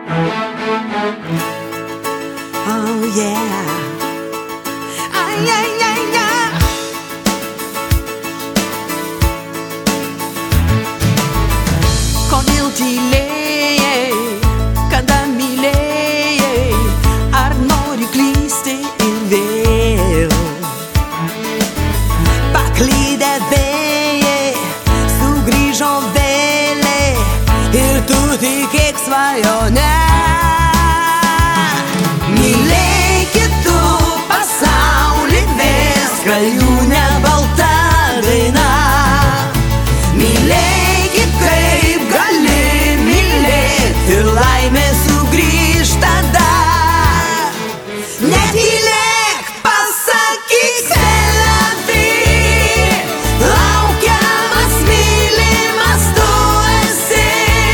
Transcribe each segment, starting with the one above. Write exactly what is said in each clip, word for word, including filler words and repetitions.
Oh yeah. Ai, ai, ai, ai. Kodėl tylėjai, kada mylėjai, ar nori klysti ir vėl? Paklydę vėjai, sugrįžo vėliai ir tu tikėk svajonę. Mylėkit tu pasaulį, skrajūnė balta daina. Mylėkit kaip gali mylėt ir laimė sugrįž tada. Netylėk, pasakyk Selavi, laukiamas, mylimas tu esi.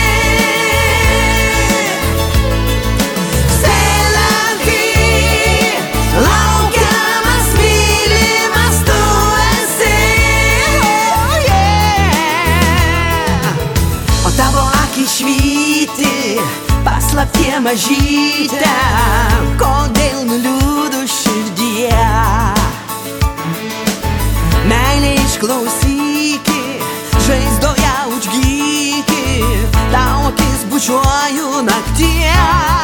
Selavi, laukiamas, mylimas tu esi. Oh yeah. O tavo akys švyti paslaptie mažyte, kodėl nuliūdu širdyje? Meilė išklausyki, žaizdoje užgyki, tau akis bučiuoju naktie.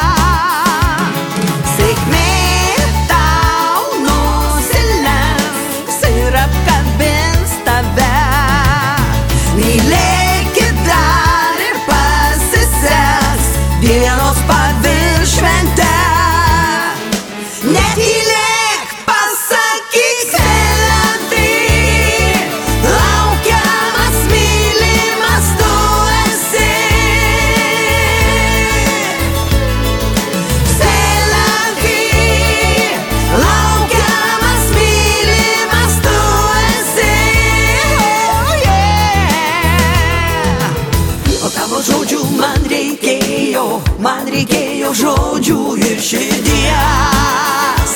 Sėkmė tau nusilenks ir apkabins tave. Mylėkit dar ir pasiseks dienos pavirš šventę. Netylėk, pasakyk Selavi, laukiamas, mylimas tu esi. Selavi, laukiamas, mylimas tu esi. Oh yeah. O tavo žodžių man reikėjo, man reikėjo žodžių ir širdies.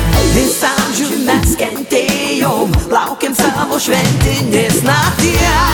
Visą amžių mes kentėjom, laukėm savo šventinės nakties.